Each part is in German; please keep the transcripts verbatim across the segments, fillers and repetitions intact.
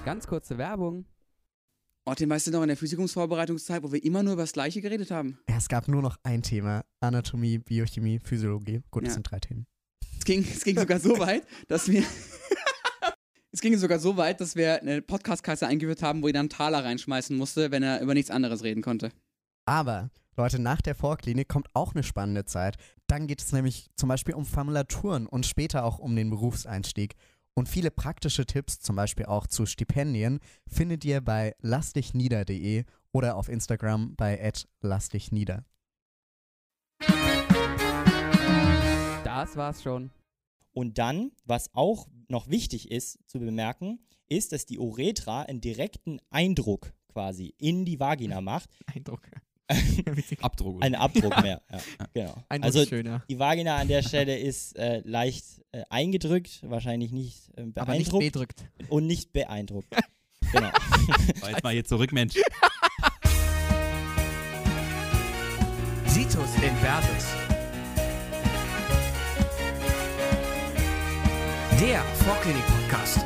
Ganz kurze Werbung. Martin, weißt du noch in der Physikumsvorbereitungszeit, wo wir immer nur über das Gleiche geredet haben? Ja, es gab nur noch ein Thema. Anatomie, Biochemie, Physiologie. Gut, das Ja. sind drei Themen. Es ging, es ging sogar so weit, dass wir... es ging sogar so weit, dass wir eine Podcast-Kasse eingeführt haben, wo jeder einen Taler reinschmeißen musste, wenn er über nichts anderes reden konnte. Aber, Leute, nach der Vorklinik kommt auch eine spannende Zeit. Dann geht es nämlich zum Beispiel um Formulaturen und später auch um den Berufseinstieg. Und viele praktische Tipps, zum Beispiel auch zu Stipendien, findet ihr bei lassdichnieder punkt de oder auf Instagram bei at lassdichnieder. Das war's schon. Und dann, was auch noch wichtig ist zu bemerken, ist, dass die Uretra einen direkten Eindruck quasi in die Vagina macht. Eindruck. Abdruck. Ein Abdruck mehr. Ja, genau. Eindruck Also ist schöner. die Vagina an der Stelle ist äh, leicht äh, eingedrückt, wahrscheinlich nicht äh, beeindruckt. Aber nicht bedrückt. Und nicht beeindruckt. Genau. War jetzt mal hier zurück, Mensch. Situs Inversus. Der Vorklinik-Podcast.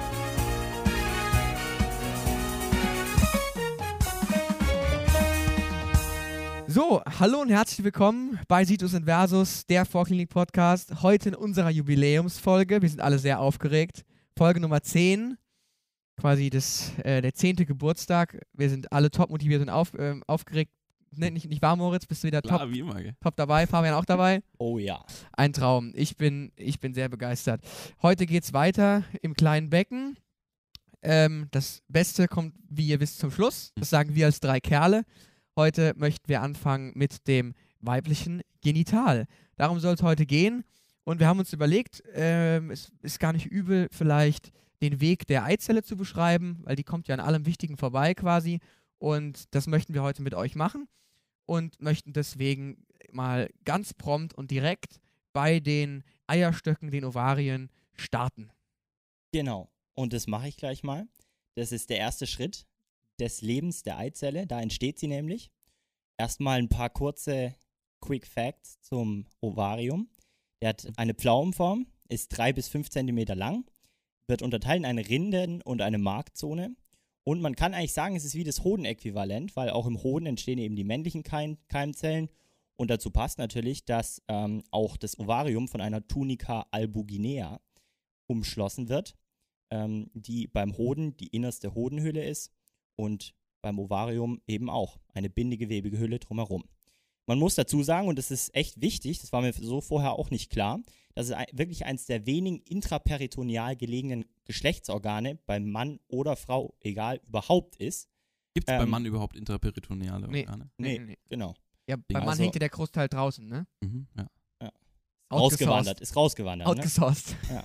So, hallo und herzlich willkommen bei Situs Inversus, der Vorklinik-Podcast. Heute in unserer Jubiläumsfolge. Wir sind alle sehr aufgeregt. Folge Nummer zehn, quasi das, äh, der zehnte Geburtstag. Wir sind alle top motiviert und auf, ähm, aufgeregt. Ne, nicht, nicht wahr, Moritz? Bist du wieder Klar, top, wie immer, gell? top dabei? Fabian auch dabei? Oh ja. Ein Traum. Ich bin, ich bin sehr begeistert. Heute geht's weiter im kleinen Becken. Ähm, das Beste kommt, wie ihr wisst, zum Schluss. Das sagen wir als drei Kerle. Heute möchten wir anfangen mit dem weiblichen Genital. Darum soll es heute gehen. Und wir haben uns überlegt, ähm, es ist gar nicht übel, vielleicht den Weg der Eizelle zu beschreiben, weil die kommt ja an allem Wichtigen vorbei quasi. Und das möchten wir heute mit euch machen. Und möchten deswegen mal ganz prompt und direkt bei den Eierstöcken, den Ovarien, starten. Genau. Und das mache ich gleich mal. Das ist der erste Schritt des Lebens der Eizelle. Da entsteht sie nämlich. Erstmal ein paar kurze Quick Facts zum Ovarium. Der hat eine Pflaumenform, ist drei bis fünf Zentimeter lang, wird unterteilt in eine Rinden- und eine Marktzone. Und man kann eigentlich sagen, es ist wie das Hodenäquivalent, weil auch im Hoden entstehen eben die männlichen Keim Keimzellen. Und dazu passt natürlich, dass ähm, auch das Ovarium von einer Tunica albuginea umschlossen wird, ähm, die beim Hoden die innerste Hodenhülle ist und beim Ovarium eben auch eine bindegewebige Hülle drumherum. Man muss dazu sagen, und das ist echt wichtig, das war mir so vorher auch nicht klar, dass es wirklich eines der wenigen intraperitoneal gelegenen Geschlechtsorgane beim Mann oder Frau, egal, überhaupt ist. Gibt es Ähm, beim Mann überhaupt intraperitoneale Nee. Organe? Nee, Nee. nee, nee. Genau. Ja, beim Mann Also- hängt ja der Großteil draußen, ne? Mhm, ja. Rausgewandert, ist rausgewandert. Ne? Outgesourced. Ja.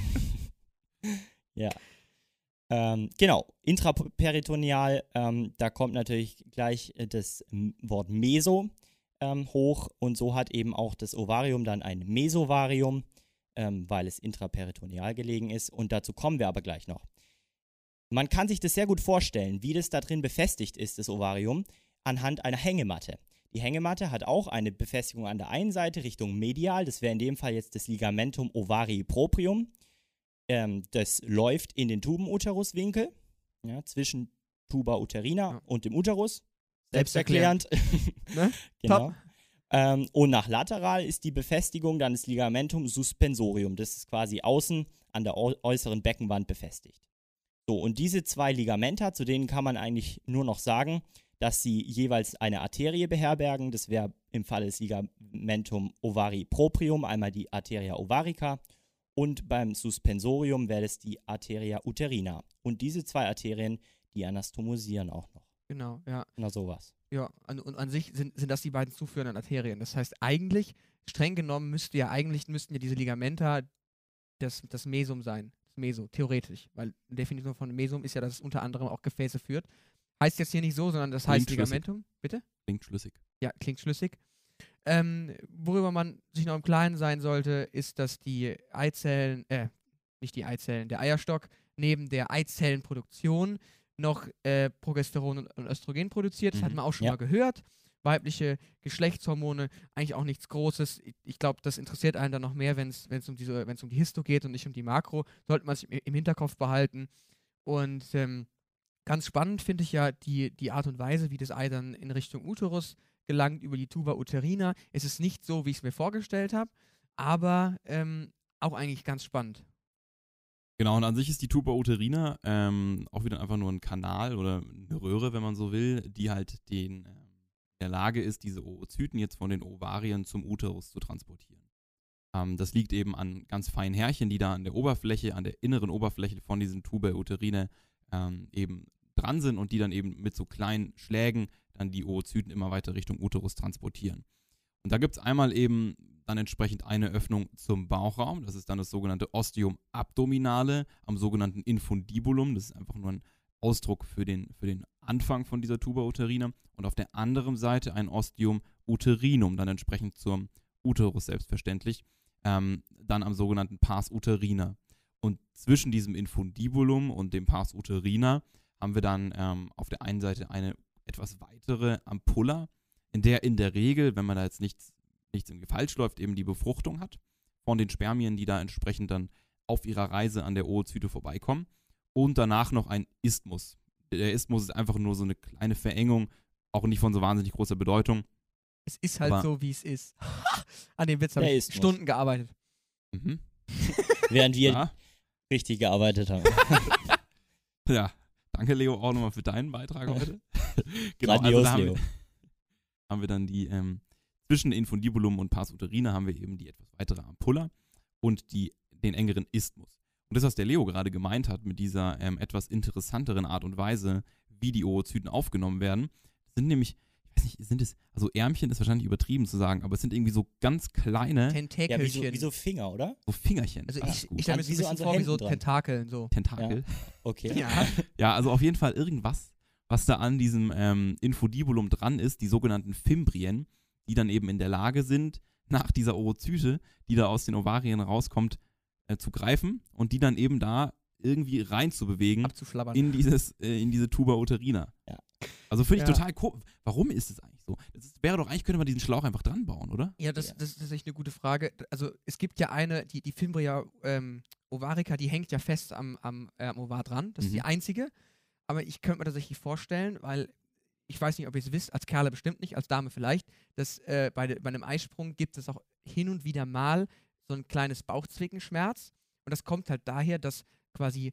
ja. Ähm, genau, intraperitoneal, ähm, da kommt natürlich gleich äh, das M- Wort Meso ähm, hoch und so hat eben auch das Ovarium dann ein Mesovarium, ähm, weil es intraperitoneal gelegen ist und dazu kommen wir aber gleich noch. Man kann sich das sehr gut vorstellen, wie das da drin befestigt ist, das Ovarium, anhand einer Hängematte. Die Hängematte hat auch eine Befestigung an der einen Seite Richtung medial, das wäre in dem Fall jetzt das Ligamentum ovarii proprium. Ähm, das läuft in den Tubenuteruswinkel, ja, zwischen Tuba uterina Ja. und dem Uterus. Selbsterklärend. Selbsterklärend. Ne? Genau. Ähm, und nach lateral ist die Befestigung dann das Ligamentum suspensorium. Das ist quasi außen an der äu- äußeren Beckenwand befestigt. So, und diese zwei Ligamenta, zu denen kann man eigentlich nur noch sagen, dass sie jeweils eine Arterie beherbergen. Das wäre im Fall des Ligamentum ovarii proprium einmal die Arteria ovarica und beim Suspensorium wäre es die Arteria uterina. Und diese zwei Arterien, die anastomosieren auch noch. Genau, ja. Na sowas. Ja, an, und an sich sind, sind das die beiden zuführenden Arterien. Das heißt, eigentlich, streng genommen, müsste ja eigentlich, müssten ja diese Ligamenta das, das Mesum sein. Das Meso, theoretisch. Weil die Definition von Mesum ist ja, dass es unter anderem auch Gefäße führt. Heißt jetzt hier nicht so, sondern das heißt Klingt schlüssig. Ligamentum. Bitte? Klingt schlüssig. Ja, klingt schlüssig. Ähm, worüber man sich noch im Klaren sein sollte, ist, dass die Eizellen, äh, nicht die Eizellen, der Eierstock neben der Eizellenproduktion noch äh, Progesteron und, und Östrogen produziert. Das Mhm. hat man auch schon Ja. mal gehört. Weibliche Geschlechtshormone, eigentlich auch nichts Großes. Ich, ich glaube, das interessiert einen dann noch mehr, wenn es um diese, wenn es um die Histo geht und nicht um die Makro. Sollte man sich im, im Hinterkopf behalten. Und ähm, Ganz spannend finde ich ja die, die Art und Weise, wie das Ei dann in Richtung Uterus gelangt über die Tuba uterina. Es ist nicht so, wie ich es mir vorgestellt habe, aber ähm, auch eigentlich ganz spannend. Genau, und an sich ist die Tuba uterina ähm, auch wieder einfach nur ein Kanal oder eine Röhre, wenn man so will, die halt den, ähm, in der Lage ist, diese Oozyten jetzt von den Ovarien zum Uterus zu transportieren. Ähm, das liegt eben an ganz feinen Härchen, die da an der Oberfläche, an der inneren Oberfläche von diesen Tuba uterine ähm, eben dran sind und die dann eben mit so kleinen Schlägen dann die Oozyten immer weiter Richtung Uterus transportieren. Und da gibt es einmal eben dann entsprechend eine Öffnung zum Bauchraum, das ist dann das sogenannte Ostium abdominale am sogenannten Infundibulum, das ist einfach nur ein Ausdruck für den, für den Anfang von dieser Tuba uterina, und auf der anderen Seite ein Ostium uterinum, dann entsprechend zum Uterus selbstverständlich, ähm, dann am sogenannten Pars uterina. Und zwischen diesem Infundibulum und dem Pars uterina haben wir dann ähm, auf der einen Seite eine etwas weitere Ampulla, in der in der Regel, wenn man da jetzt nichts, nichts irgendwie falsch läuft, eben die Befruchtung hat von den Spermien, die da entsprechend dann auf ihrer Reise an der Oozyte vorbeikommen. Und danach noch ein Isthmus. Der Isthmus ist einfach nur so eine kleine Verengung, auch nicht von so wahnsinnig großer Bedeutung. Es ist halt Aber- so, wie es ist. An dem Witz habe Der ich Isthmus. Stunden gearbeitet. Mhm. Während wir Ja. richtig gearbeitet haben. Ja, danke Leo auch nochmal für deinen Beitrag heute. Grandios, da haben Leo. wir, haben wir dann die, ähm, zwischen Infundibulum und Pars uterina haben wir eben die etwas weitere Ampulla und die, den engeren Isthmus. Und das, was der Leo gerade gemeint hat mit dieser ähm, etwas interessanteren Art und Weise, wie die Oozyten aufgenommen werden, sind nämlich, ich weiß nicht, sind es, also Ärmchen ist wahrscheinlich übertrieben zu sagen, aber es sind irgendwie so ganz kleine Ja, Tentakelchen. wie so, wie so Finger, oder? so Fingerchen. also Ah, ich, gut. ich stelle mir An- so wie ein so bisschen an so vor wie so Händen dran. Tentakeln. So. Tentakel. Okay. Ja. Ja, also auf jeden Fall irgendwas, was da an diesem ähm, Infundibulum dran ist, die sogenannten Fimbrien, die dann eben in der Lage sind, nach dieser Oozyte, die da aus den Ovarien rauskommt, äh, zu greifen und die dann eben da irgendwie reinzubewegen Abzuschlabbern. in, dieses, äh, in diese Tuba uterina. Ja. Also finde ich Ja. total cool. Warum ist es eigentlich so? Das ist, wäre doch eigentlich, könnte man diesen Schlauch einfach dran bauen, oder? Ja, das, Ja. das ist tatsächlich eine gute Frage. Also es gibt ja eine, die, die Fimbria ähm, ovarica, die hängt ja fest am, am, äh, am Ovar dran. Das ist die Mhm. einzige. Aber ich könnte mir tatsächlich vorstellen, weil ich weiß nicht, ob ihr es wisst, als Kerle bestimmt nicht, als Dame vielleicht, dass äh, bei, de, bei einem Eisprung gibt es auch hin und wieder mal so ein kleines Bauchzwickenschmerz. Und das kommt halt daher, dass quasi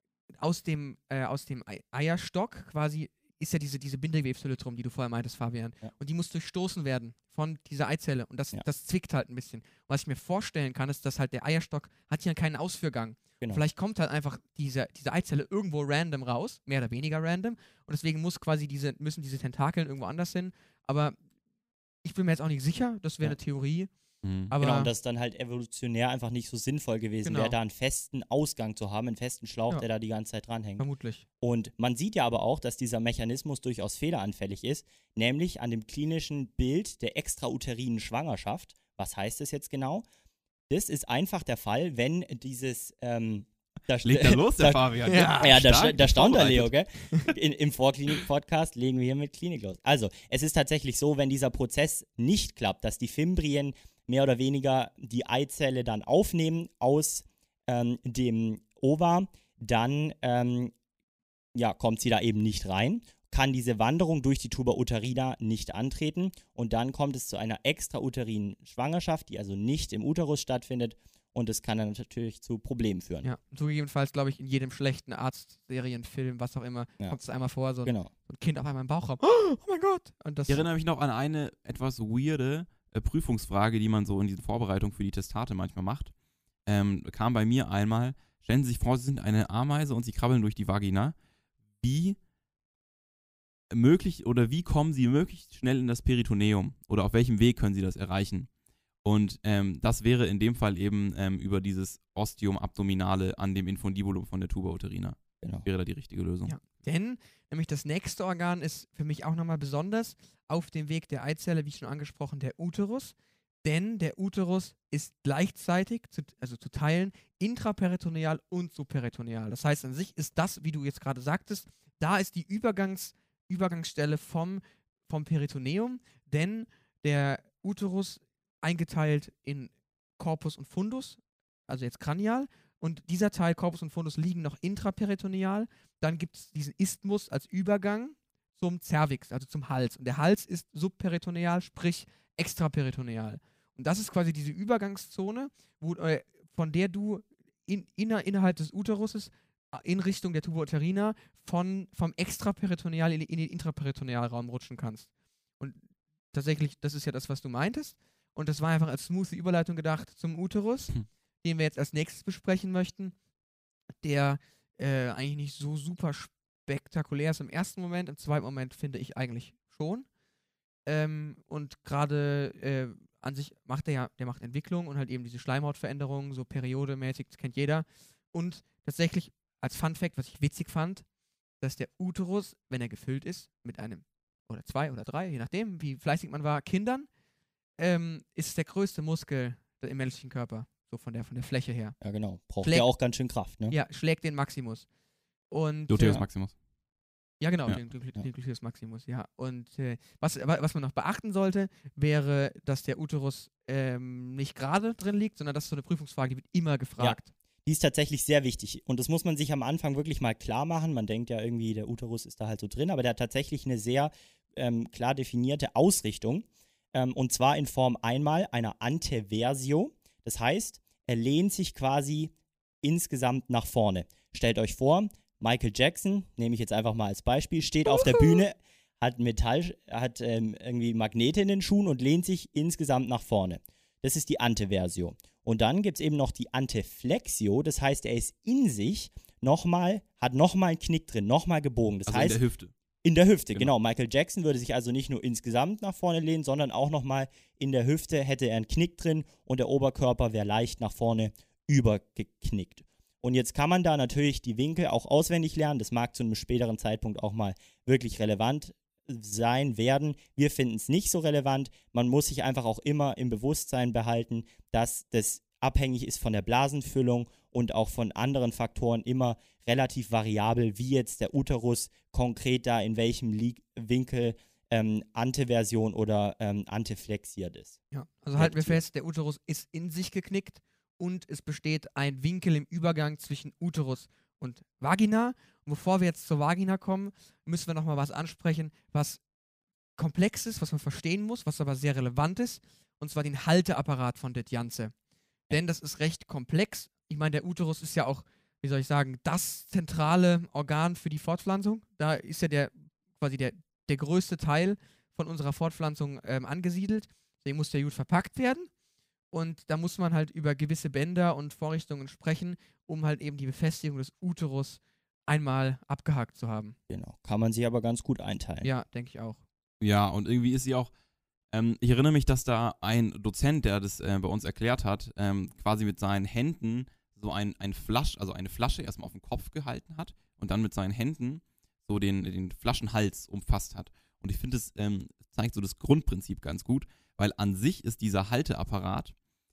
aus dem, äh, aus dem Ei- Eierstock quasi ist ja diese, diese Bindegewebshülle drum, die du vorher meintest, Fabian. Ja. Und die muss durchstoßen werden von dieser Eizelle. Und das, Ja. das zwickt halt ein bisschen. Und was ich mir vorstellen kann, ist, dass halt der Eierstock hat ja keinen Ausführgang. Genau. Vielleicht kommt halt einfach diese, diese Eizelle irgendwo random raus, mehr oder weniger random. Und deswegen muss quasi diese, müssen diese Tentakeln irgendwo anders hin. Aber ich bin mir jetzt auch nicht sicher, das wäre Ja. eine Theorie. Mhm. Aber Genau, und das ist dann halt evolutionär einfach nicht so sinnvoll gewesen Genau. wäre, da einen festen Ausgang zu haben, einen festen Schlauch, Ja. der da die ganze Zeit dranhängt. vermutlich. Und man sieht ja aber auch, dass dieser Mechanismus durchaus fehleranfällig ist, nämlich an dem klinischen Bild der extrauterinen Schwangerschaft. Was heißt das jetzt genau? Das ist einfach der Fall, wenn dieses ähm, da, Legt er los, der da, Fabian. Ja. Ja, da, Stark da staunt der Leo, vorbereitet. gell? In, Im Vorklinik-Podcast legen wir hier mit Klinik los. Also, es ist tatsächlich so, wenn dieser Prozess nicht klappt, dass die Fimbrien mehr oder weniger die Eizelle dann aufnehmen aus ähm, dem Ovar, dann ähm, ja, kommt sie da eben nicht rein, kann diese Wanderung durch die Tuba uterina nicht antreten und dann kommt es zu einer extrauterinen Schwangerschaft, die also nicht im Uterus stattfindet und es kann dann natürlich zu Problemen führen. Ja, so gegebenenfalls, glaube ich, in jedem schlechten Arztserienfilm, was auch immer, Ja. kommt es einmal vor, so ein, Genau. so ein Kind auf einmal im Bauchraum. Oh mein Gott! Und das, Ich erinnere mich noch an eine etwas weirde äh, Prüfungsfrage, die man so in diesen Vorbereitungen für die Testate manchmal macht. Ähm, kam bei mir einmal, stellen Sie sich vor, Sie sind eine Ameise und Sie krabbeln durch die Vagina. Wie möglich oder wie kommen Sie möglichst schnell in das Peritoneum? Oder auf welchem Weg können Sie das erreichen? Und ähm, das wäre in dem Fall eben ähm, über dieses Ostium abdominale an dem Infundibulum von der Tuba uterina. Genau. Wäre da die richtige Lösung. Ja. Denn nämlich das nächste Organ ist für mich auch nochmal besonders auf dem Weg der Eizelle, wie schon angesprochen, der Uterus. Denn der Uterus ist gleichzeitig, zu, also zu teilen, intraperitoneal und subperitoneal. Das heißt, an sich ist das, wie du jetzt gerade sagtest, da ist die Übergangs, Übergangsstelle vom, vom Peritoneum, denn der Uterus eingeteilt in Corpus und Fundus, also jetzt kranial, Und dieser Teil, Corpus und Fundus, liegen noch intraperitoneal. Dann gibt es diesen Isthmus als Übergang zum Cervix, also zum Hals. Und der Hals ist subperitoneal, sprich extraperitoneal. Und das ist quasi diese Übergangszone, wo, äh, von der du in, inner, innerhalb des Uteruses in Richtung der Tuba uterina von, vom Extraperitoneal in, in den Intraperitonealraum rutschen kannst. Und tatsächlich, das ist ja das, was du meintest. Und das war einfach als smoothie Überleitung gedacht zum Uterus, hm. den wir jetzt als nächstes besprechen möchten, der äh, eigentlich nicht so super spektakulär ist im ersten Moment, im zweiten Moment finde ich eigentlich schon. Ähm, und gerade äh, an sich macht er ja, der macht Entwicklung und halt eben diese Schleimhautveränderungen, so periodemäßig, das kennt jeder. Und tatsächlich als Funfact, was ich witzig fand, dass der Uterus, wenn er gefüllt ist, mit einem oder zwei oder drei, je nachdem, wie fleißig man war, Kindern, ähm, ist es der größte Muskel im menschlichen Körper, so von der, von der Fläche her. Ja, genau. Braucht Schlägt, ja auch ganz schön Kraft, ne? Ja, schlägt den Maximus. Und, Gluteus äh, Maximus. Ja, genau, Ja. den, den, den Gluteus Maximus, ja. Und äh, was, was man noch beachten sollte, wäre, dass der Uterus ähm, nicht gerade drin liegt, sondern das ist so eine Prüfungsfrage, die wird immer gefragt. Ja. Die ist tatsächlich sehr wichtig. Und das muss man sich am Anfang wirklich mal klar machen. Man denkt ja irgendwie, der Uterus ist da halt so drin, aber der hat tatsächlich eine sehr ähm, klar definierte Ausrichtung. Ähm, und zwar in Form einmal einer Anteversio. Das heißt, er lehnt sich quasi insgesamt nach vorne. Stellt euch vor, Michael Jackson, nehme ich jetzt einfach mal als Beispiel, steht auf der Bühne, hat Metall, hat ähm, irgendwie Magnete in den Schuhen und lehnt sich insgesamt nach vorne. Das ist die Anteversio. Und dann gibt es eben noch die Anteflexio, das heißt, er ist in sich nochmal, hat nochmal einen Knick drin, nochmal gebogen. Das Also heißt, in der Hüfte. In der Hüfte, genau. Genau. Michael Jackson würde sich also nicht nur insgesamt nach vorne lehnen, sondern auch nochmal in der Hüfte hätte er einen Knick drin und der Oberkörper wäre leicht nach vorne übergeknickt. Und jetzt kann man da natürlich die Winkel auch auswendig lernen. Das mag zu einem späteren Zeitpunkt auch mal wirklich relevant sein werden. Wir finden es nicht so relevant. Man muss sich einfach auch immer im Bewusstsein behalten, dass das abhängig ist von der Blasenfüllung und auch von anderen Faktoren immer relativ variabel, wie jetzt der Uterus konkret da in welchem Lie- Winkel ähm, Anteversion oder ähm, anteflexiert ist. Ja, also halten wir Flektiert. fest, der Uterus ist in sich geknickt und es besteht ein Winkel im Übergang zwischen Uterus und Vagina. Und bevor wir jetzt zur Vagina kommen, müssen wir nochmal was ansprechen, was komplex ist, was man verstehen muss, was aber sehr relevant ist, und zwar den Halteapparat von det Janze. Denn das ist recht komplex. Ich meine, der Uterus ist ja auch, wie soll ich sagen, das zentrale Organ für die Fortpflanzung. Da ist ja der quasi der, der größte Teil von unserer Fortpflanzung ähm, angesiedelt. Deswegen muss der gut verpackt werden. Und da muss man halt über gewisse Bänder und Vorrichtungen sprechen, um halt eben die Befestigung des Uterus einmal abgehakt zu haben. Genau. Kann man sich aber ganz gut einteilen. Ja, denke ich auch. Ja, und irgendwie ist sie auch, ähm, ich erinnere mich, dass da ein Dozent, der das äh, bei uns erklärt hat, ähm, quasi mit seinen Händen so ein, ein Flasch, also eine Flasche erstmal auf den Kopf gehalten hat und dann mit seinen Händen so den, den Flaschenhals umfasst hat. Und ich finde, es ähm, zeigt so das Grundprinzip ganz gut, weil an sich ist dieser Halteapparat,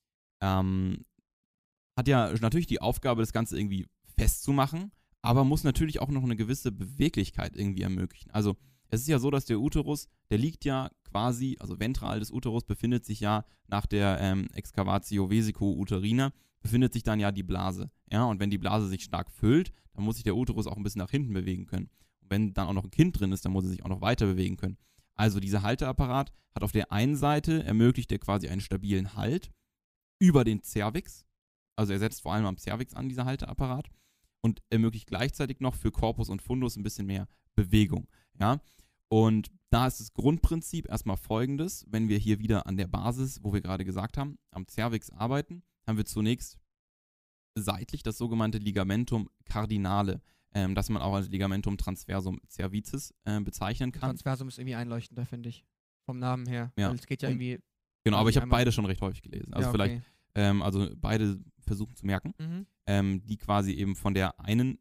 ähm, hat ja natürlich die Aufgabe, das Ganze irgendwie festzumachen, aber muss natürlich auch noch eine gewisse Beweglichkeit irgendwie ermöglichen. Also es ist ja so, dass der Uterus, der liegt ja quasi, also ventral des Uterus befindet sich ja nach der ähm, Excavatio vesico-uterina, befindet sich dann ja die Blase. Ja, und wenn die Blase sich stark füllt, dann muss sich der Uterus auch ein bisschen nach hinten bewegen können. Und wenn dann auch noch ein Kind drin ist, dann muss er sich auch noch weiter bewegen können. Also dieser Halteapparat hat auf der einen Seite, ermöglicht er quasi einen stabilen Halt über den Cervix. Also er setzt vor allem am Cervix an, dieser Halteapparat. Und ermöglicht gleichzeitig noch für Corpus und Fundus ein bisschen mehr Bewegung. Ja? Und da ist das Grundprinzip erstmal folgendes: Wenn wir hier wieder an der Basis, wo wir gerade gesagt haben, am Cervix arbeiten, haben wir zunächst seitlich das sogenannte Ligamentum cardinale, ähm, das man auch als Ligamentum transversum cervicis äh, bezeichnen kann. Transversum ist irgendwie einleuchtender, finde ich. Vom Namen her. Ja. Weil es geht ja Und- irgendwie. Genau, aber ich habe einmal- beide schon recht häufig gelesen. Also ja, vielleicht, okay. ähm, also beide versuchen zu merken, Mhm. ähm, die quasi eben von der einen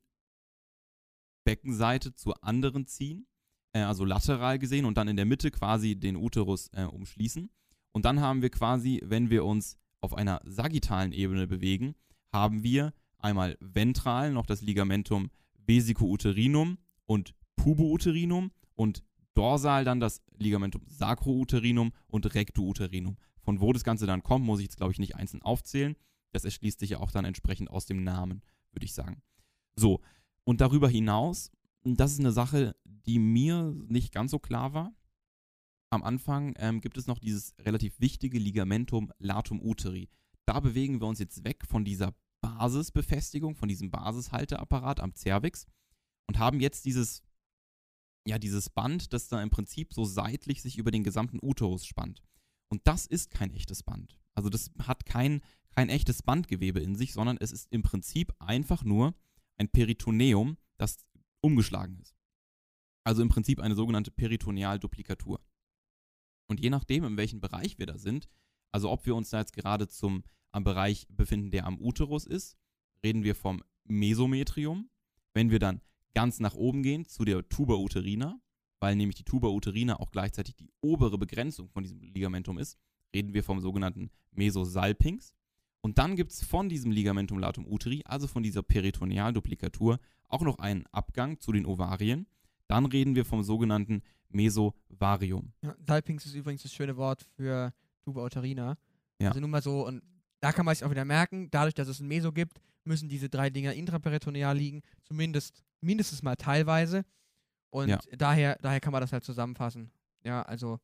Beckenseite zur anderen ziehen, äh, also lateral gesehen, und dann in der Mitte quasi den Uterus äh, umschließen. Und dann haben wir quasi, wenn wir uns auf einer sagittalen Ebene bewegen, haben wir einmal ventral noch das Ligamentum vesico-uterinum und pubo-uterinum und dorsal dann das Ligamentum sacro-uterinum und recto-uterinum. Von wo das Ganze dann kommt, muss ich jetzt, glaube ich, nicht einzeln aufzählen. Das erschließt sich ja auch dann entsprechend aus dem Namen, würde ich sagen. So, und darüber hinaus, das ist eine Sache, die mir nicht ganz so klar war. Am Anfang ähm, gibt es noch dieses relativ wichtige Ligamentum latum uteri. Da bewegen wir uns jetzt weg von dieser Basisbefestigung, von diesem Basishalteapparat am Cervix und haben jetzt dieses, ja, dieses Band, das da im Prinzip so seitlich sich über den gesamten Uterus spannt. Und das ist kein echtes Band. Also das hat kein, kein echtes Bandgewebe in sich, sondern es ist im Prinzip einfach nur ein Peritoneum, das umgeschlagen ist. Also im Prinzip eine sogenannte Peritonealduplikatur. Und je nachdem, in welchem Bereich wir da sind, also ob wir uns da jetzt gerade zum, am Bereich befinden, der am Uterus ist, reden wir vom Mesometrium. Wenn wir dann ganz nach oben gehen zu der Tuba uterina, weil nämlich die Tuba uterina auch gleichzeitig die obere Begrenzung von diesem Ligamentum ist, reden wir vom sogenannten Mesosalpinx. Und dann gibt es von diesem Ligamentum latum uteri, also von dieser Peritonealduplikatur, auch noch einen Abgang zu den Ovarien. Dann reden wir vom sogenannten Mesovarium. Ja, Salpinx ist übrigens das schöne Wort für Tuba uterina. Ja. Also nur mal so, und da kann man sich auch wieder merken, dadurch, dass es ein Meso gibt, müssen diese drei Dinger intraperitoneal liegen, zumindest mindestens mal teilweise. Und Ja. daher, daher kann man das halt zusammenfassen. Ja, also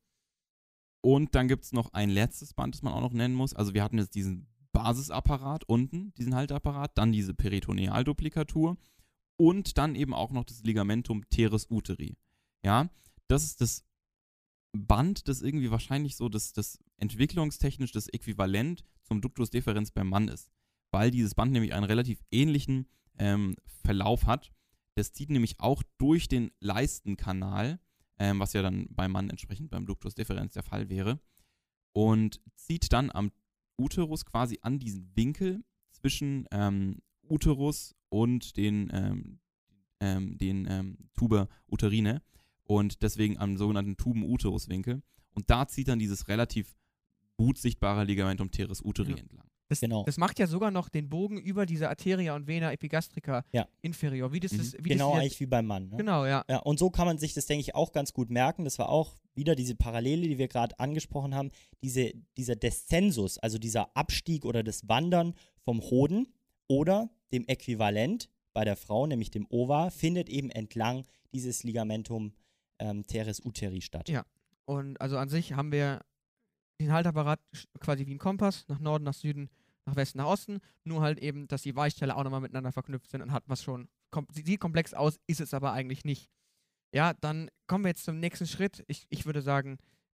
Und dann gibt es noch ein letztes Band, das man auch noch nennen muss. Also wir hatten jetzt diesen Basisapparat unten, diesen Halteapparat, dann diese Peritonealduplikatur und dann eben auch noch das Ligamentum teres uteri. Ja, das ist das Band, das irgendwie wahrscheinlich so das, das entwicklungstechnisch das Äquivalent zum Ductus deferens beim Mann ist. Weil dieses Band nämlich einen relativ ähnlichen ähm, Verlauf hat. Das zieht nämlich auch durch den Leistenkanal, ähm, was ja dann beim Mann entsprechend beim Ductus deferens der Fall wäre, und zieht dann am Uterus quasi an diesen Winkel zwischen ähm, Uterus und den, ähm, ähm, den ähm, Tuba uterine und deswegen am sogenannten Tuben-Uterus-Winkel. Und da zieht dann dieses relativ gut sichtbare Ligamentum teres uteri Ja. entlang. das, Genau. das macht ja sogar noch den Bogen über diese Arteria und Vena epigastrica Ja. inferior. Wie das Mhm. ist, wie Genau, das eigentlich wie beim Mann. Ne? Genau, ja. Ja, und so kann man sich das, denke ich, auch ganz gut merken. Das war auch wieder diese Parallele, die wir gerade angesprochen haben. Diese, dieser Descensus, also dieser Abstieg oder das Wandern vom Hoden oder dem Äquivalent bei der Frau, nämlich dem Ovar, findet eben entlang dieses Ligamentum ähm, teres uteri statt. Ja. Und also an sich haben wir den Halteapparat sch- quasi wie ein Kompass, nach Norden, nach Süden, nach Westen, nach Osten. Nur halt eben, dass die Weichteile auch nochmal miteinander verknüpft sind und hat was schon. Kom sie- sieht komplex aus, ist es aber eigentlich nicht. Ja, dann kommen wir jetzt zum nächsten Schritt. Ich, ich würde sagen,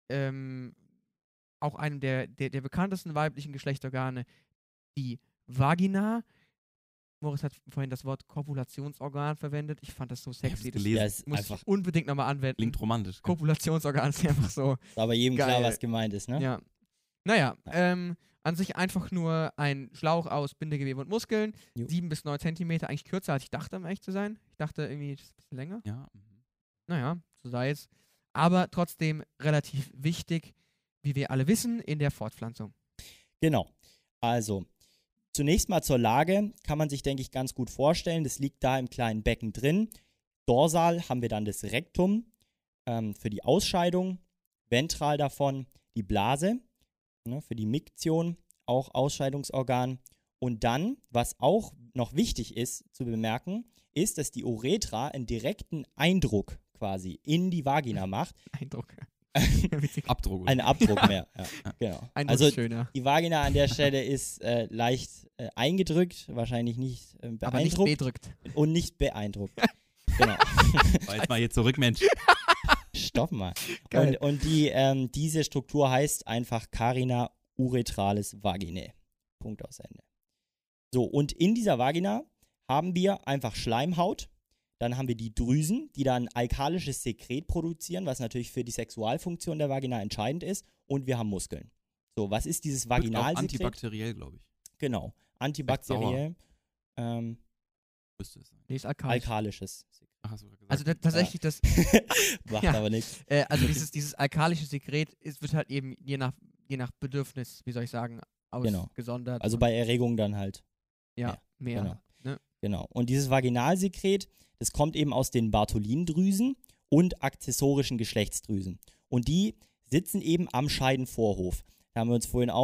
ähm, auch einem der, der, der bekanntesten weiblichen Geschlechtsorgane, die Vagina. Moritz hat vorhin das Wort Kopulationsorgan verwendet. Ich fand das so Ich sexy. hab's Das gelesen. Ja, ist muss einfach, ich unbedingt nochmal anwenden. Klingt romantisch. gell? Kopulationsorgan ist einfach so. ist aber jedem Geil. klar, was gemeint ist, ne? Ja. Naja, ähm, an sich einfach nur ein Schlauch aus Bindegewebe und Muskeln. Jo. Sieben bis neun Zentimeter, eigentlich kürzer als ich dachte, um ehrlich zu sein. Ich dachte irgendwie, das ist ein bisschen länger. Ja. mhm. Naja, so sei es. Aber trotzdem relativ wichtig, wie wir alle wissen, in der Fortpflanzung. Genau. Also, zunächst mal zur Lage kann man sich, denke ich, ganz gut vorstellen. Das liegt da im kleinen Becken drin. Dorsal haben wir dann das Rektum ähm, für die Ausscheidung, ventral davon die Blase, ne, für die Miktion, auch Ausscheidungsorgan. Und dann, was auch noch wichtig ist zu bemerken, ist, dass die Uretra einen direkten Eindruck quasi in die Vagina macht. Eindruck. Witzig. Abdruck. oder? Ein Abdruck mehr. Ja, genau. Eindruck Also ist schöner. die Vagina an der Stelle ist äh, leicht äh, eingedrückt, wahrscheinlich nicht äh, Aber nicht beeindruckt bedrückt. und nicht beeindruckt. Genau. War jetzt mal hier zurück, Mensch. Stopp mal. Geil. Und, und die, ähm, diese Struktur heißt einfach Carina uretralis vaginae. Punkt aus Ende. So, und in dieser Vagina haben wir einfach Schleimhaut. Dann haben wir die Drüsen, die dann alkalisches Sekret produzieren, was natürlich für die Sexualfunktion der Vagina entscheidend ist. Und wir haben Muskeln. So, was ist dieses Wirkt auch Vaginalsekret? antibakteriell, glaube ich. Genau. Antibakteriell. Ähm, Müsste es sein. Nee, ist alkalisch. alkalisches Sekret. Ach, hast du gerade gesagt. Also da, tatsächlich, das, Macht Ja. aber nichts. äh, also dieses, dieses alkalische Sekret ist, wird halt eben je nach, je nach Bedürfnis, wie soll ich sagen, Genau. ausgesondert. Also und- bei Erregung dann halt. ja, ja, mehr. genau. Ne? Genau. Und dieses Vaginalsekret, das kommt eben aus den Bartholindrüsen und akzessorischen Geschlechtsdrüsen. Und die sitzen eben am Scheidenvorhof. Da haben wir uns vorhin auch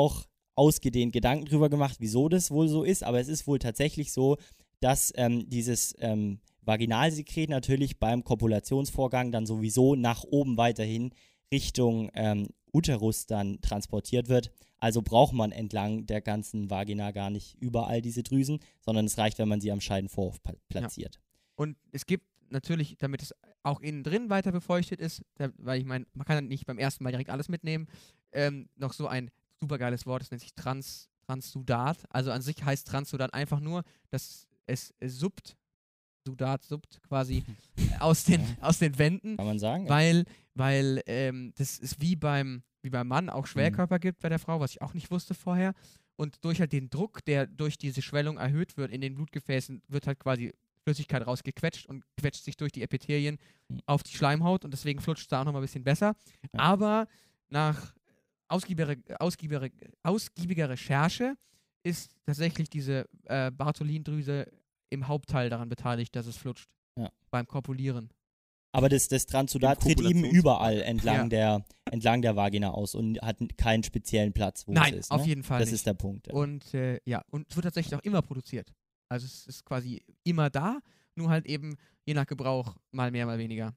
ausgedehnt Gedanken drüber gemacht, wieso das wohl so ist, aber es ist wohl tatsächlich so, dass ähm, dieses ähm, Vaginalsekret natürlich beim Kopulationsvorgang dann sowieso nach oben weiterhin Richtung ähm, Uterus dann transportiert wird. Also braucht man entlang der ganzen Vagina gar nicht überall diese Drüsen, sondern es reicht, wenn man sie am Scheidenvorhof pa- platziert. Und es gibt natürlich, damit es auch innen drin weiter befeuchtet ist, da, weil ich meine, man kann nicht beim ersten Mal direkt alles mitnehmen, ähm, noch so ein supergeiles Wort, das nennt sich Trans, Transsudat. Also an sich heißt Transsudat einfach nur, dass es äh, suppt, Sudat suppt quasi aus den, Ja. aus den Wänden, Kann man sagen? weil, weil ähm, das ist wie beim, wie beim Mann auch Schwellkörper gibt bei der Frau, was ich auch nicht wusste vorher. Und durch halt den Druck, der durch diese Schwellung erhöht wird in den Blutgefäßen, wird halt quasi Flüssigkeit rausgequetscht und quetscht sich durch die Epithelien Mhm. auf die Schleimhaut und deswegen flutscht es da auch nochmal ein bisschen besser. Ja. Aber nach ausgiebiger, ausgiebiger, ausgiebiger Recherche ist tatsächlich diese äh, Bartholin-Drüse im Hauptteil daran beteiligt, dass es flutscht. Ja. Beim Kopulieren. Aber das, das Transsudat Im tritt eben Kopulations- überall entlang, Ja. der, entlang der Vagina aus und hat n- keinen speziellen Platz, wo Nein, es ist. auf ne? jeden Fall Das nicht. ist der Punkt. ja. Und äh, ja, und es wird tatsächlich auch immer produziert. Also es ist quasi immer da, nur halt eben je nach Gebrauch mal mehr, mal weniger.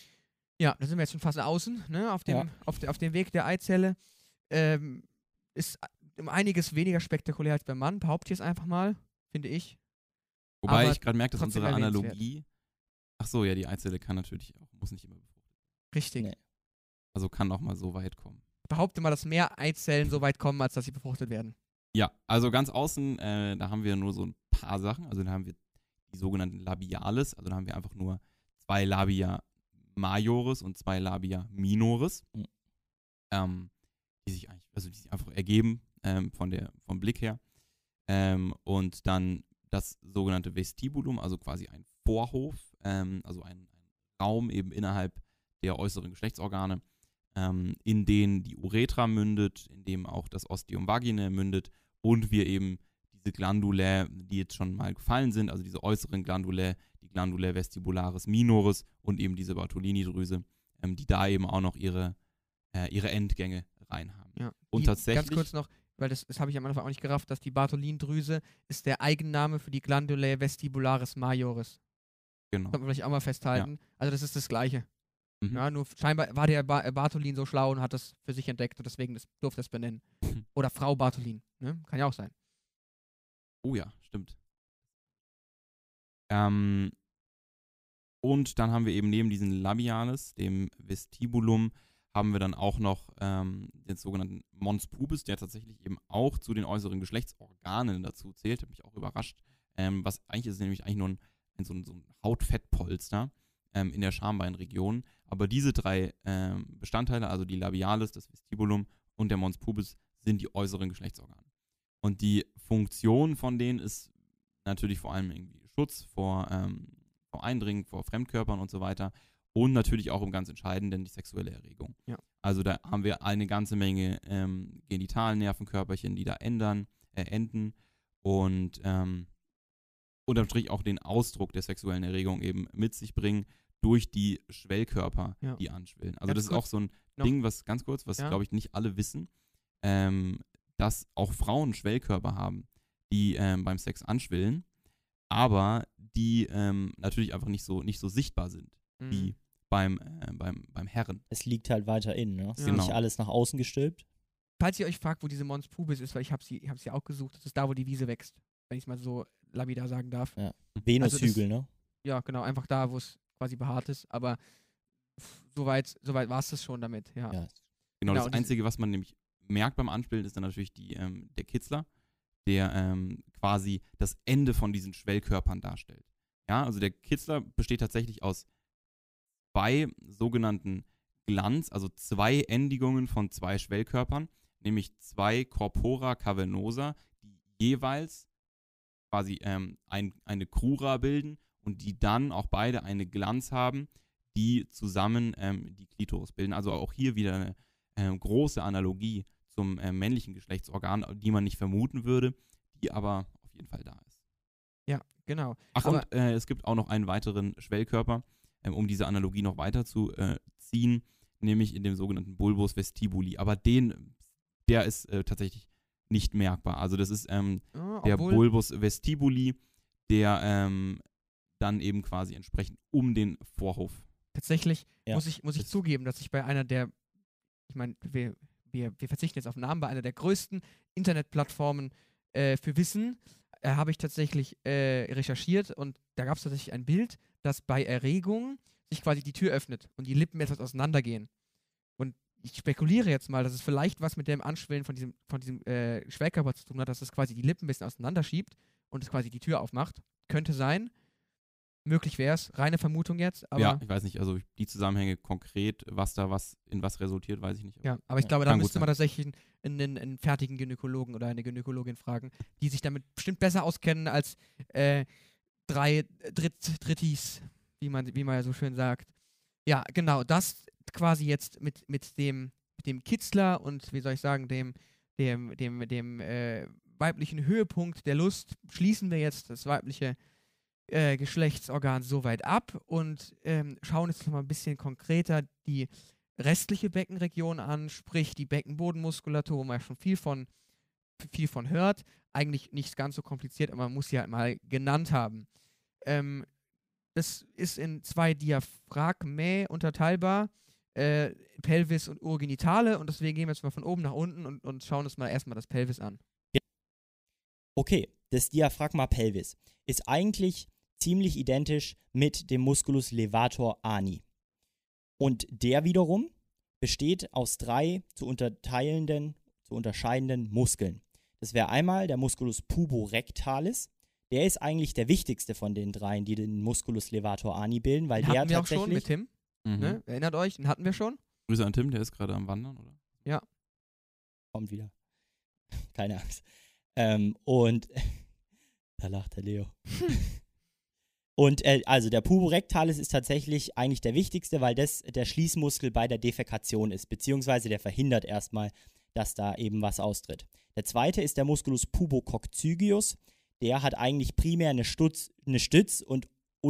Ja, da sind wir jetzt schon fast außen, ne, auf dem, Ja. auf, de, auf dem Weg der Eizelle. Ähm, ist um einiges weniger spektakulär als beim Mann, behaupte ich es einfach mal, finde ich. Wobei Aber ich gerade merke, dass trotzdem unsere erwähnenswert. Analogie. Ach so, ja, die Eizelle kann natürlich auch, muss nicht immer befruchtet werden. Richtig. Nee. Also kann auch mal so weit kommen. Ich behaupte mal, dass mehr Eizellen so weit kommen, als dass sie befruchtet werden. Ja, also ganz außen, äh, da haben wir nur so ein paar Sachen. Also da haben wir die sogenannten Labiales. Also da haben wir einfach nur zwei Labia Majoris und zwei Labia Minoris. Mhm. Ähm, die sich eigentlich, also die sich einfach ergeben ähm, von der, vom Blick her. Ähm, und dann das sogenannte Vestibulum, also quasi ein Vorhof, ähm, also ein, ein Raum eben innerhalb der äußeren Geschlechtsorgane, ähm, in den die Uretra mündet, in dem auch das Ostium vaginae mündet und wir eben diese Glandulae, die jetzt schon mal gefallen sind, also diese äußeren Glandulae, die Glandulae vestibularis minoris und eben diese Bartolini-Drüse, ähm, die da eben auch noch ihre, äh, ihre Endgänge rein haben. Ja. Und die, tatsächlich- Ganz kurz noch, weil das, das habe ich am Anfang auch nicht gerafft, dass die Bartholin-Drüse ist der Eigenname für die Glandulae vestibularis majoris. Genau. Sollte man vielleicht auch mal festhalten. Also das ist das Gleiche. Mhm. Ja, nur scheinbar war der ba äh, Bartholin so schlau und hat das für sich entdeckt und deswegen das, durfte es benennen. Mhm. Oder Frau Bartholin. Ne? Kann ja auch sein. Oh ja, stimmt. Ähm, und dann haben wir eben neben diesem Labialis, dem Vestibulum, haben wir dann auch noch ähm, den sogenannten Mons pubis, der tatsächlich eben auch zu den äußeren Geschlechtsorganen dazu zählt. Hat mich auch überrascht. Ähm, was eigentlich ist, nämlich eigentlich nur ein, ein, so ein, so ein Hautfettpolster ähm, in der Schambeinregion. Aber diese drei ähm, Bestandteile, also die Labialis, das Vestibulum und der Mons pubis, sind die äußeren Geschlechtsorgane. Und die Funktion von denen ist natürlich vor allem irgendwie Schutz vor, ähm, vor Eindringen, vor Fremdkörpern und so weiter. Und natürlich auch im ganz Entscheidenden die sexuelle Erregung. Ja. Also da haben wir eine ganze Menge ähm, Genitalnervenkörperchen, die da ändern, äh, enden und ähm, unterm Strich auch den Ausdruck der sexuellen Erregung eben mit sich bringen durch die Schwellkörper, Ja. die anschwillen. Also Ganz das ist kurz auch so ein noch- Ding, was ganz kurz, was Ja. glaube ich nicht alle wissen, ähm, dass auch Frauen Schwellkörper haben, die ähm, beim Sex anschwillen, aber die ähm, natürlich einfach nicht so, nicht so sichtbar sind Mhm. wie beim, äh, beim, beim Herren. Es liegt halt weiter innen, ne? Es ist Genau. nicht alles nach außen gestülpt. Falls ihr euch fragt, wo diese Mons pubis ist, weil ich habe sie, ich hab sie auch gesucht, das ist da, wo die Wiese wächst. Wenn ich es mal so lapidar sagen darf. Venushügel, ne? Ja, genau, einfach da, wo es quasi behaart ist. Aber pff, soweit, soweit war es das schon damit, ja. Ja. Genau, Genau, das und das- Einzige, was man nämlich merkt beim Anspielen, ist dann natürlich die, ähm, der Kitzler, der ähm, quasi das Ende von diesen Schwellkörpern darstellt. Ja, also der Kitzler besteht tatsächlich aus zwei sogenannten Glanz, also zwei Endigungen von zwei Schwellkörpern, nämlich zwei Corpora cavernosa, die jeweils quasi ähm, ein, eine Crura bilden und die dann auch beide eine Glanz haben, die zusammen ähm, die Klitoris bilden. Also auch hier wieder eine ähm, große Analogie zum äh, männlichen Geschlechtsorgan, die man nicht vermuten würde, die aber auf jeden Fall da ist. Genau. Ach, Aber- und äh, es gibt auch noch einen weiteren Schwellkörper, ähm, um diese Analogie noch weiter zu äh, ziehen, nämlich in dem sogenannten Bulbus vestibuli. Aber den, der ist äh, tatsächlich nicht merkbar. Also das ist ähm, Ja, der obwohl, Bulbus vestibuli, der ähm, dann eben quasi entsprechend um den Vorhof. tatsächlich Ja. muss ich, muss ich Das- zugeben, dass ich bei einer der, ich meine, wir, wir, wir verzichten jetzt auf Namen, bei einer der größten Internetplattformen äh, für Wissen äh, habe ich tatsächlich äh, recherchiert und da gab es tatsächlich ein Bild, dass bei Erregung sich quasi die Tür öffnet und die Lippen etwas auseinandergehen. Und ich spekuliere jetzt mal, dass es vielleicht was mit dem Anschwellen von diesem, von diesem äh, Schwellkörper zu tun hat, dass es quasi die Lippen ein bisschen auseinanderschiebt und es quasi die Tür aufmacht. Könnte sein. Möglich wäre es. Reine Vermutung jetzt, aber ja, ich weiß nicht, also die Zusammenhänge konkret, was da was in was resultiert, weiß ich nicht. Ja, aber ich glaube, da Kann gut müsste man sein. tatsächlich einen, einen, einen fertigen Gynäkologen oder eine Gynäkologin fragen, die sich damit bestimmt besser auskennen als äh, drei Dritt, Drittis, wie man, wie man ja so schön sagt. Ja, genau, das quasi jetzt mit, mit dem, mit dem Kitzler und, wie soll ich sagen, dem, dem, dem, dem äh, weiblichen Höhepunkt der Lust schließen wir jetzt das weibliche äh, Geschlechtsorgan soweit ab und ähm, schauen jetzt noch mal ein bisschen konkreter die restliche Beckenregion an, sprich die Beckenbodenmuskulatur, wo man ja schon viel von, viel von hört. Eigentlich nicht ganz so kompliziert, aber man muss sie halt mal genannt haben. Ähm, das ist in zwei Diaphragmae unterteilbar, äh, Pelvis und Urogenitale, und deswegen gehen wir jetzt mal von oben nach unten und, und schauen uns mal erstmal das Pelvis an. Okay, das Diaphragma pelvis ist eigentlich ziemlich identisch mit dem Musculus levator ani. Und der wiederum besteht aus drei zu unterteilenden, zu unterscheidenden Muskeln. Das wäre einmal der Musculus puborectalis. Der ist eigentlich der wichtigste von den dreien, die den Musculus levator ani bilden, weil Den der hatten wir auch tatsächlich... schon mit Tim, Mhm. ne? Erinnert euch, den hatten wir schon. Grüße an Tim, der ist gerade am Wandern, oder? Kommt wieder. Keine Angst. Ähm, und da lacht der Leo. Und äh, also der puborectalis ist tatsächlich eigentlich der wichtigste, weil das der Schließmuskel bei der Defekation ist, beziehungsweise der verhindert erstmal, dass da eben was austritt. Der zweite ist der Musculus pubococcygeus. Der hat eigentlich primär eine, Stutz, eine Stütz- und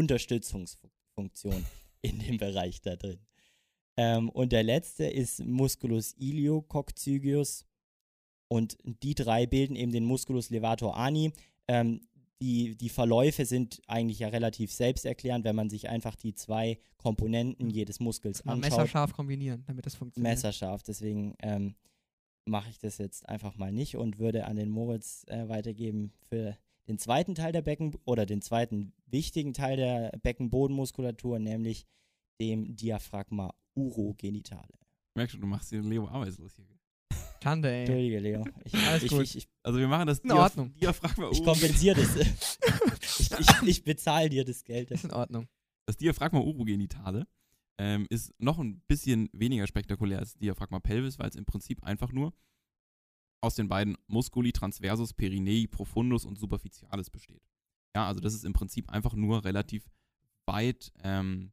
Unterstützungsfunktion in dem Bereich da drin. Ähm, und der letzte ist Musculus iliococcygeus. Und die drei bilden eben den Musculus levator ani. Ähm, die, die Verläufe sind eigentlich ja relativ selbsterklärend, wenn man sich einfach die zwei Komponenten jedes Muskels Mal anschaut. messerscharf kombinieren, damit das funktioniert. Messerscharf. Deswegen ähm, mache ich das jetzt einfach mal nicht und würde an den Moritz äh, weitergeben für den zweiten Teil der Becken oder den zweiten wichtigen Teil der Beckenbodenmuskulatur, nämlich dem Diaphragma urogenitale. Merkst du, du machst hier Leo arbeitslos hier. Schande, ey. Entschuldige, Leo. Ich, Alles ich, gut. ich, ich, Also wir machen das In Ordnung. Diaphragma ich Uro- kompensiere das. ich ich, ich bezahle dir das Geld. Ist in Ordnung. Das Diaphragma urogenitale ähm, ist noch ein bisschen weniger spektakulär als Diaphragma pelvis, weil es im Prinzip einfach nur aus den beiden Musculi transversus, Perinei, profundus und superficialis besteht. Ja, also das ist im Prinzip einfach nur relativ weit ähm,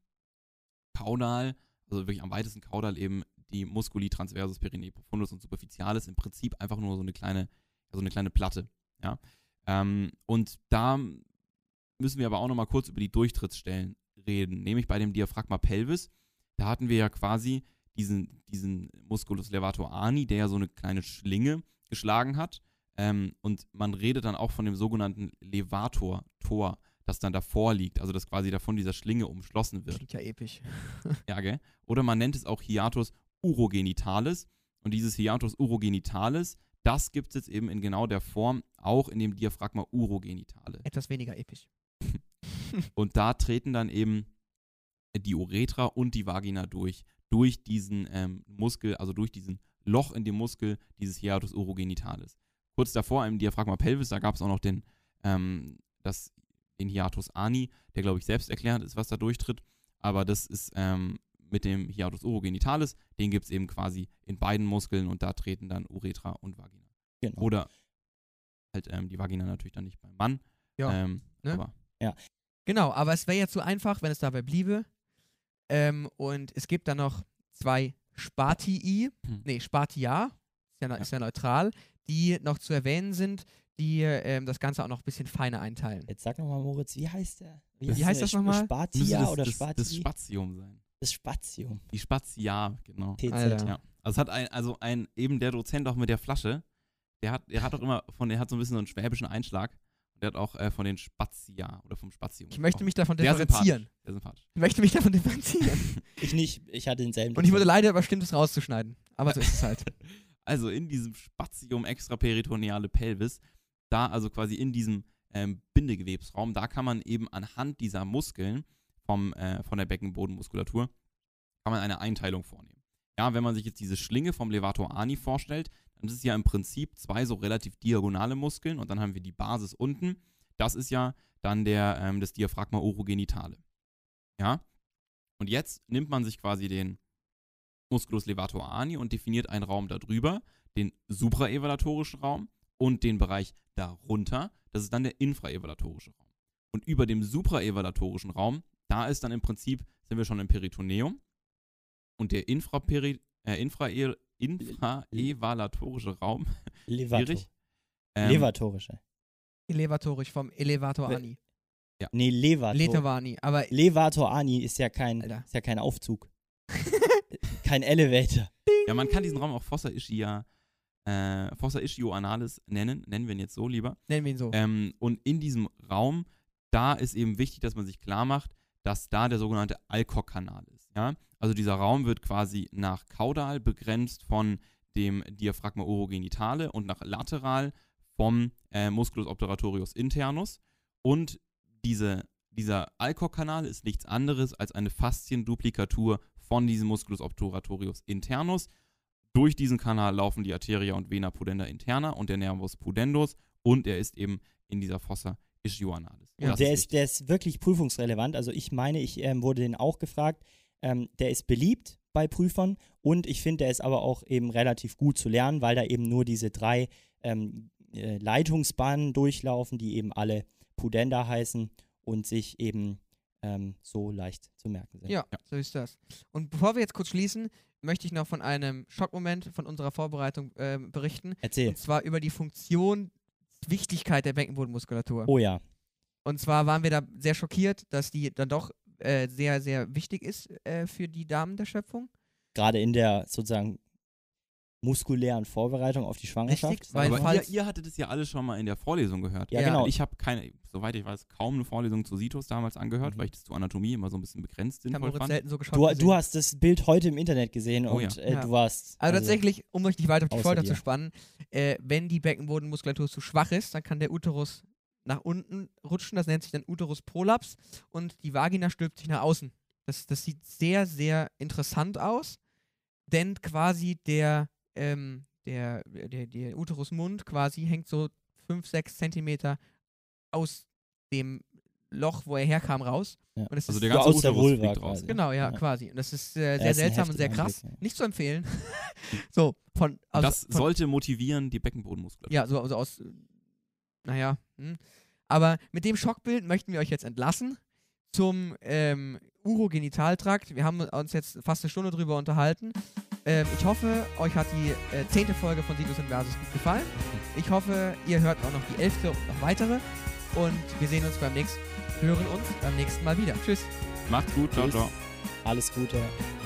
kaudal, also wirklich am weitesten kaudal eben die Musculi transversus, Perinei, profundus und superficialis, im Prinzip einfach nur so eine kleine, so eine kleine Platte. Ja? Ähm, und da müssen wir aber auch nochmal kurz über die Durchtrittsstellen reden, nämlich bei dem Diaphragma pelvis. Da hatten wir ja quasi diesen, diesen Musculus levator ani, der ja so eine kleine Schlinge geschlagen hat. Ähm, und man redet dann auch von dem sogenannten Levator-Tor, das dann davor liegt, also das quasi davon dieser Schlinge umschlossen wird. Klingt ja episch. Ja, gell? Oder man nennt es auch Hiatus urogenitalis. Und dieses Hiatus urogenitalis, das gibt es jetzt eben in genau der Form auch in dem Diaphragma urogenitale. Etwas weniger episch. Und da treten dann eben die Uretra und die Vagina durch, durch diesen ähm, Muskel, also durch diesen Loch in dem Muskel, dieses Hiatus urogenitalis. Kurz davor im Diaphragma pelvis, da gab es auch noch den, ähm, das, den Hiatus ani, der, glaube ich, selbsterklärend ist, was da durchtritt. Aber das ist ähm, mit dem Hiatus urogenitalis, den gibt es eben quasi in beiden Muskeln und da treten dann Uretra und Vagina. Genau. Oder halt ähm, die Vagina natürlich dann nicht beim Mann. Ja, ähm, ne? Aber Genau, aber es wäre ja zu einfach, wenn es dabei bliebe. Ähm, und es gibt dann noch zwei Spatii, Hm. nee, Spatia, ist ja, Ja. ist ja neutral, die noch zu erwähnen sind, die ähm, das Ganze auch noch ein bisschen feiner einteilen. Jetzt sag nochmal, Moritz, wie heißt der? Wie heißt der? das nochmal? müsste Spatia das, oder das, Spati? das Spatium sein. Das Spatium. Die Spatia, genau. T Z. Alter. Ja. Also es hat ein, also ein, eben der Dozent auch mit der Flasche, der hat, der hat auch immer von, der hat so ein bisschen so einen schwäbischen Einschlag. Der hat auch äh, von den Spazia oder vom Spazium. Ich möchte mich davon Sehr differenzieren. sympathisch. Sehr sympathisch. Ich möchte mich davon differenzieren. Ich nicht, ich hatte denselben. Und ich wurde leider überstimmt, es rauszuschneiden. Aber so ist es halt. Also in diesem Spazium extraperitoneale Pelvis, da also quasi in diesem ähm, Bindegewebsraum, da kann man eben anhand dieser Muskeln vom, äh, von der Beckenbodenmuskulatur, kann man eine Einteilung vornehmen. Ja, wenn man sich jetzt diese Schlinge vom Levator ani vorstellt, dann ist es ja im Prinzip zwei so relativ diagonale Muskeln und dann haben wir die Basis unten. Das ist ja dann der, ähm, das Diaphragma orogenitale. Ja, und jetzt nimmt man sich quasi den Musculus levator ani und definiert einen Raum darüber, den supraevalatorischen Raum und den Bereich darunter, das ist dann der infraevalatorische Raum. Und über dem supraevalatorischen Raum, da ist dann im Prinzip, sind wir schon im Peritoneum und der infraperi äh, infrae infraevalatorische Raum, Levator. schwierig. Ähm, Levatorische. Elevatorisch vom Elevator We- Ani. Nee, Levator. Letovani. Aber Levator Ani ist ja kein, Alter. ist ja kein Aufzug. Kein Elevator. Ja, man kann diesen Raum auch Fossa ischia, äh, Fossa ischio-analis nennen, nennen wir ihn jetzt so lieber. nennen wir ihn so. Ähm, und in diesem Raum, da ist eben wichtig, dass man sich klar macht, dass da der sogenannte Alcock-Kanal ist. Ja? Also dieser Raum wird quasi nach kaudal begrenzt von dem Diaphragma orogenitale und nach lateral vom äh, Musculus obturatorius internus. Und diese, dieser Alcock-Kanal ist nichts anderes als eine Faszienduplikatur von diesem Musculus obturatorius internus. Durch diesen Kanal laufen die Arteria und Vena pudenda interna und der Nervus pudendus und er ist eben in dieser Fossa ischio-analis. Ja, Das der, ist ist, der ist wirklich prüfungsrelevant. Also ich meine, ich ähm, wurde den auch gefragt. Ähm, der ist beliebt bei Prüfern und ich finde, der ist aber auch eben relativ gut zu lernen, weil da eben nur diese drei ähm, äh, Leitungsbahnen durchlaufen, die eben alle Pudenda heißen und sich eben ähm, so leicht zu merken sind. Ja, so ist das. Und bevor wir jetzt kurz schließen, möchte ich noch von einem Schockmoment von unserer Vorbereitung äh, berichten. Erzähl. Und zwar über die Funktion, Wichtigkeit der Beckenbodenmuskulatur. Oh ja. Und zwar waren wir da sehr schockiert, dass die dann doch äh, sehr, sehr wichtig ist äh, für die Damen der Schöpfung. Gerade in der sozusagen muskulären Vorbereitung auf die Schwangerschaft. Richtig, weil Aber ihr, falls- ihr hattet es ja alles schon mal in der Vorlesung gehört. Ja, Ja, genau. Ich habe keine, soweit ich weiß, kaum eine Vorlesung zu Situs damals angehört, Mhm. weil ich das zu Anatomie immer so ein bisschen begrenzt Ich habe sinnvoll Moritz fand. selten so geschaut. Du, gesehen. du hast das Bild heute im Internet gesehen Oh und ja. äh, Ja. du warst. Also tatsächlich, um euch nicht weiter auf die außer Folter dir. zu spannen, äh, wenn die Beckenbodenmuskulatur zu schwach ist, dann kann der Uterus nach unten rutschen, das nennt sich dann Uterusprolaps und die Vagina stülpt sich nach außen. Das, das sieht sehr, sehr interessant aus, denn quasi der, ähm, der, der, der Uterusmund quasi hängt so fünf, sechs Zentimeter aus dem Loch, wo er herkam, raus. Ja. Und es Also ist der So ganze aus der Uterus Vulva fliegt raus. quasi. Genau, ja, Ja. quasi. Und das ist äh, Ja, sehr ist ein seltsam und sehr heftiger krass. Anblick, ja. Nicht zu empfehlen. so, von. Also das von, sollte motivieren, die Beckenbodenmuskulatur. Ja, so also aus. äh, Naja. Hm. Aber mit dem Schockbild möchten wir euch jetzt entlassen zum ähm, Urogenitaltrakt. Wir haben uns jetzt fast eine Stunde drüber unterhalten. Ähm, ich hoffe, euch hat die äh, zehnte Folge von Situs Inversus gut gefallen. Ich hoffe, ihr hört auch noch die elfte und noch weitere. Und wir sehen uns beim nächsten, hören uns beim nächsten Mal wieder. Tschüss. Macht's gut, ciao, Tschüss. ciao. Alles Gute.